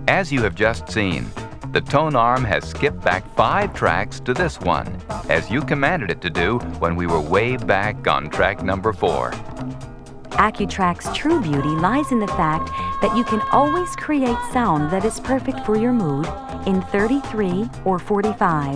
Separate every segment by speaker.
Speaker 1: As you have just seen, the tone arm has skipped back 5 tracks to this one, as you commanded it to do when we were way back on track number 4.
Speaker 2: Accu-Track's true beauty lies in the fact that you can always create sound that is perfect for your mood in 33 or 45.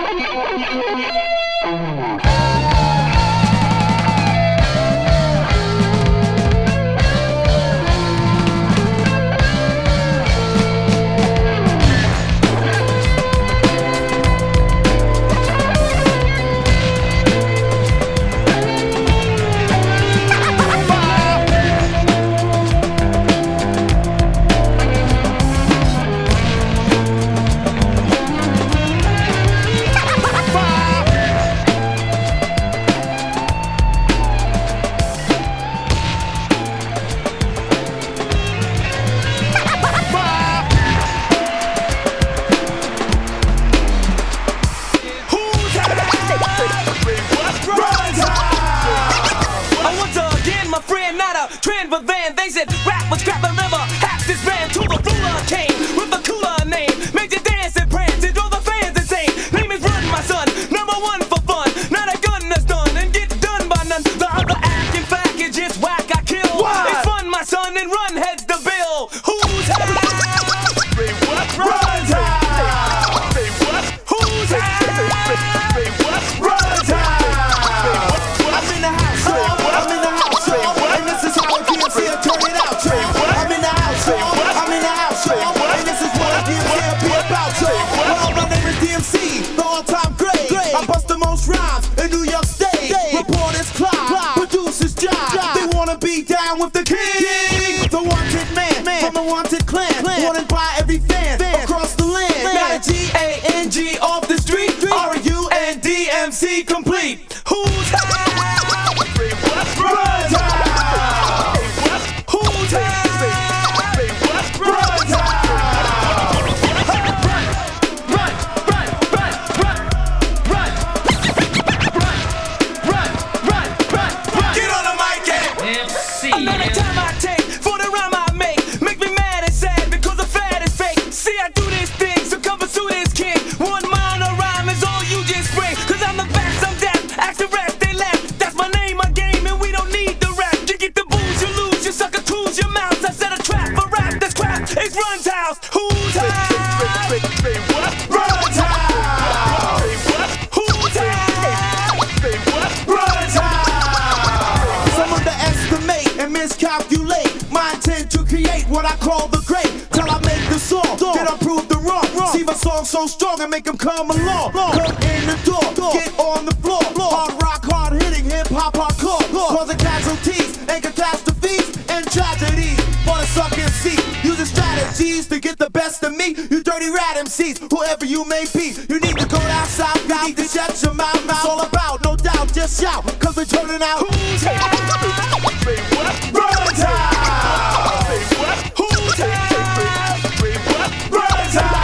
Speaker 3: So strong and make them come along. Come in the door, get on the floor. Hard rock, hard hitting, hip hop, hardcore. Causing casualties and catastrophes and tragedies for the suck MCs. Using strategies to get the best of me. You dirty rat MCs, whoever you may be. You need to go down south, you need to shut your mouth. It's all about, no doubt, just shout. Cause we're turning out. Who's that? Run time! Who's that? Run time!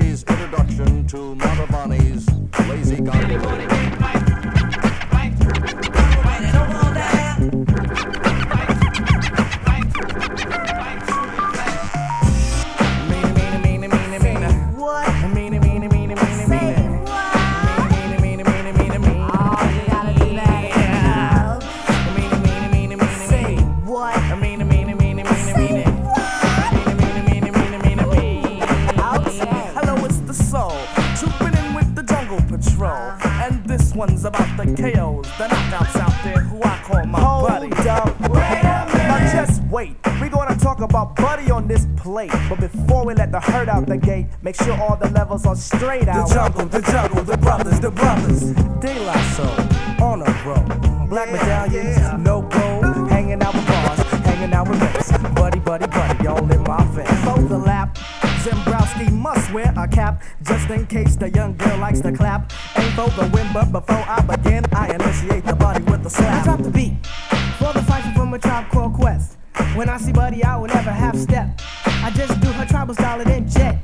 Speaker 4: Sharky's introduction to Mantovani's Lazy Gondola.
Speaker 5: One's about the KOs, the knockouts out there who I call my buddy.
Speaker 6: Hold up, wait a minute. Now just wait, we gonna talk about Buddy on this plate. But before we let the herd out the gate, make sure all the levels are straight out.
Speaker 5: The jungle, the brothers. De La Soul, on a roll. Black medallions, no gold. Hanging out with bars, hanging out with mates. Buddy, all in my face.
Speaker 6: For the lap, Zembrowski must wear a cap, just in case the young girl likes to clap. Ain't for the win, but before I begin, I initiate the Buddy with the slap. I drop the beat for the fight from a Tribe Called Quest. When I see Buddy, I will never half step. I just do her tribal style and then jet.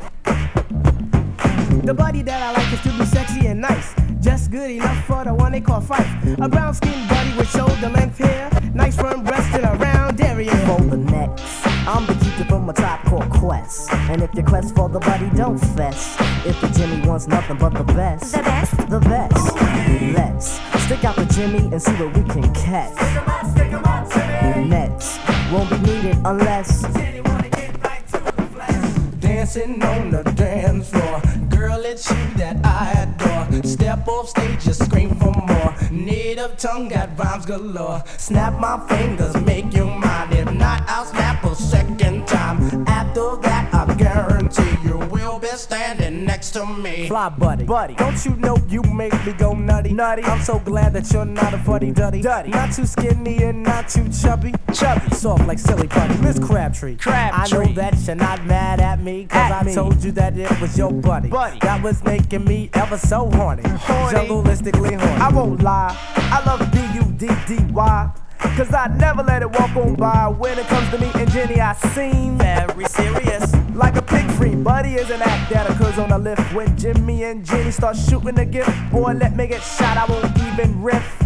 Speaker 6: The Buddy that I like is to be sexy and nice, just good enough for the one they call Fife. A brown skinned Buddy with shoulder length hair, nice firm breast and a round area.
Speaker 7: For the next, I'm the keeper from a Tribe Called Quest. And if you quest for the Buddy, don't fess. If the Jimmy wants nothing but the best, the best. Let's stick out the Jimmy and see what we can catch.
Speaker 3: Stick 'em up, Jimmy.
Speaker 7: Nets won't be needed unless
Speaker 3: Jenny wanna get right to the flesh.
Speaker 5: Dancing on the dance floor, girl, it's you that I adore. Step off stage, just scream for more. Native tongue got rhymes galore. Snap my fingers, make you mine. If not, I'll snap a second time. After that, I guarantee you will be standing next to me.
Speaker 6: Fly Buddy,
Speaker 5: Don't you know you make me go nutty? I'm so glad that you're not a fuddy-duddy. Not too skinny and not too chubby. Soft like silly Buddy. Miss Crabtree. I know that you're not mad at me, cause I told you that it was your buddy. That was making me ever so horny. Jungleistically horny.
Speaker 6: I won't lie, I love B-U-D-D-Y, cause I never let it walk on by. When it comes to me and Jenny, I seem
Speaker 5: very serious.
Speaker 6: like a pig free. Buddy is an act that occurs on a lift. When Jimmy and Jenny start shooting the gift, boy, let me get shot, I won't even riff.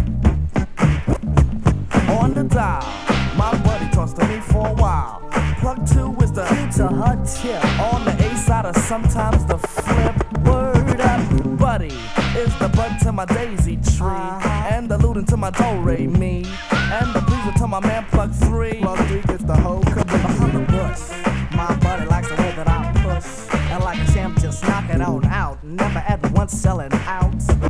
Speaker 5: On the dial, my buddy talks to me for a while. Plug 2 is the
Speaker 7: Q to her tip.
Speaker 5: on the A side or sometimes the flip. Word up, Buddy is the bud to my daisy tree, and the looting to my do-re-mi, and the pleaser to my man Plug 3.
Speaker 6: Plug 3 gets the whole caboose.
Speaker 7: Behind the bush, my buddy likes the way that I push. And like a champ, just knock it on out. Never at once selling out.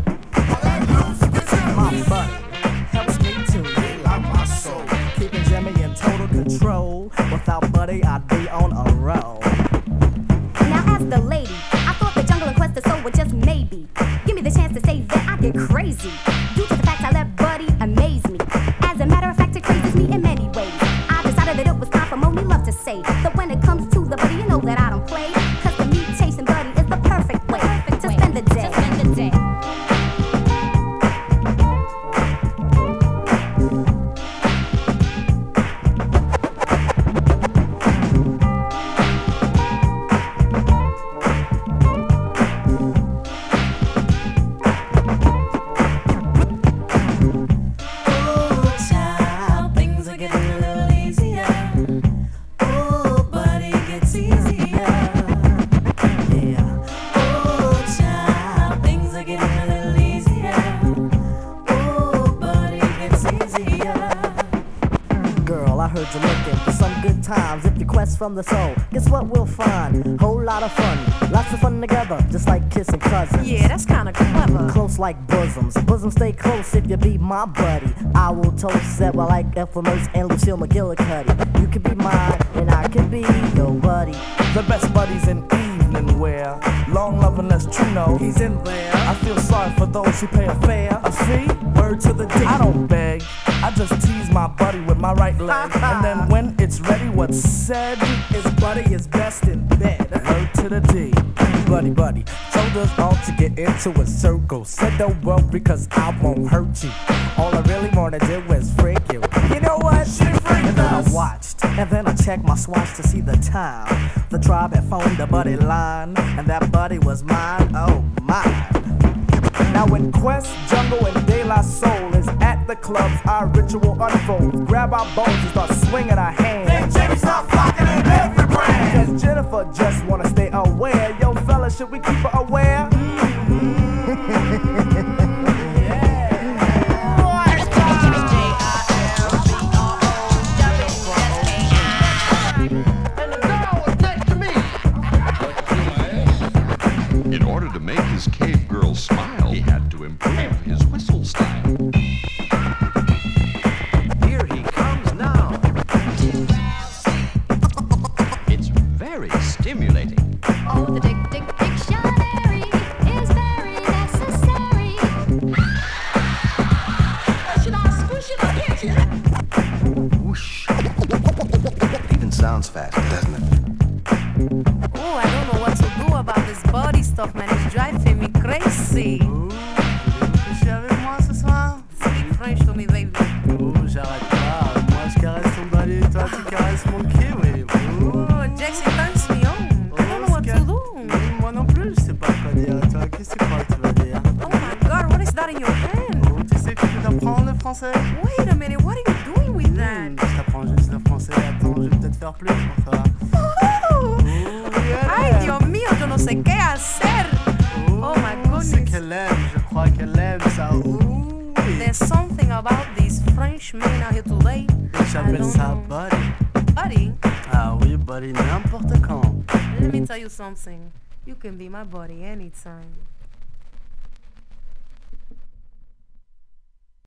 Speaker 7: My buddy helps me to
Speaker 5: Like my soul.
Speaker 7: keeping Jimmy in total control. Without Buddy, I'd be on a roll.
Speaker 8: Now as the lady, I thought the jungle and quest of soul were just maybe. Give me the chance to say that I get crazy. Due to the fact I let Buddy amaze me. As a matter of fact, it crazes me in many ways. I decided that it was time for Moni Love to say that when it comes to the Buddy, you know that I don't play. Cause the meat chasing Buddy is the perfect way to spend the day.
Speaker 7: heard you're looking for some good times. If you quest from the soul, guess what we'll find? Whole lot of fun, lots of fun together, just like kissing cousins.
Speaker 2: Yeah, that's kinda clever.
Speaker 7: Close like bosoms, bosoms stay close if you be my buddy. I will toast that I like Ethel and Lucille McGillicuddy. You can be mine, and I can be your buddy.
Speaker 5: The best buddies in evening wear, long love unless true know he's in there. I feel sorry for those who pay a fare, a fee, word to the D. I don't beg, I just tease my buddy with my right leg. And then when it's ready, what's said is buddy is best in bed. Word to the D. Buddy, buddy, told us all to get into a circle. Said don't worry cause I won't hurt you. All I really wanna do is freak you. You know what? She freaked us. I watched
Speaker 6: And then I checked my swatch to see the time. The tribe had phoned a buddy line, and that buddy was mine, oh mine. Now when Quest, Jungle, and De La Soul is at the clubs, our ritual unfolds. Grab our bones and start swinging our hands.
Speaker 3: Then Jimmy start flocking in every brand.
Speaker 6: Cause Jennifer just wanna stay aware. Yo fellas, should we keep her aware?
Speaker 9: In order to make his cave girl smile, he had to improve his whistle style.
Speaker 4: Here he comes now. It's very stimulating.
Speaker 8: Oh, the dictionary is very necessary. Should I squish it or catch it?
Speaker 4: Whoosh. It even sounds fast, doesn't it?
Speaker 10: Oh, I don't know what to do about this body stuff, man. It's driving me crazy.
Speaker 5: Coucher avec moi ce soir?
Speaker 10: Speak French to me, baby.
Speaker 5: Oh, j'arrête pas. Moi, je caresse ton body, toi, tu caresses mon kiwi.
Speaker 10: Oh, Jackson turns me on. I don't know what to do.
Speaker 5: Moi non plus, je sais pas quoi dire. Toi, qu'est-ce que tu crois que tu vas dire?
Speaker 10: Oh my God, what is that in your hand?
Speaker 5: Oh, tu sais que tu t'apprends le français?
Speaker 10: Wait a minute, what are you doing with that?
Speaker 5: Je t'apprends juste le français. Attends, je vais peut-être faire plus pour toi.
Speaker 10: Ay, Dios mío, yo no sé qué hacer. Oh my goodness.
Speaker 5: C'est qu'elle aime, je crois qu'elle aime ça.
Speaker 10: There's something about these French men out here today.
Speaker 5: J'appelle ça buddy.
Speaker 10: Buddy?
Speaker 5: Ah oui, buddy, n'importe quand.
Speaker 10: Let me tell you something. You can be my buddy anytime.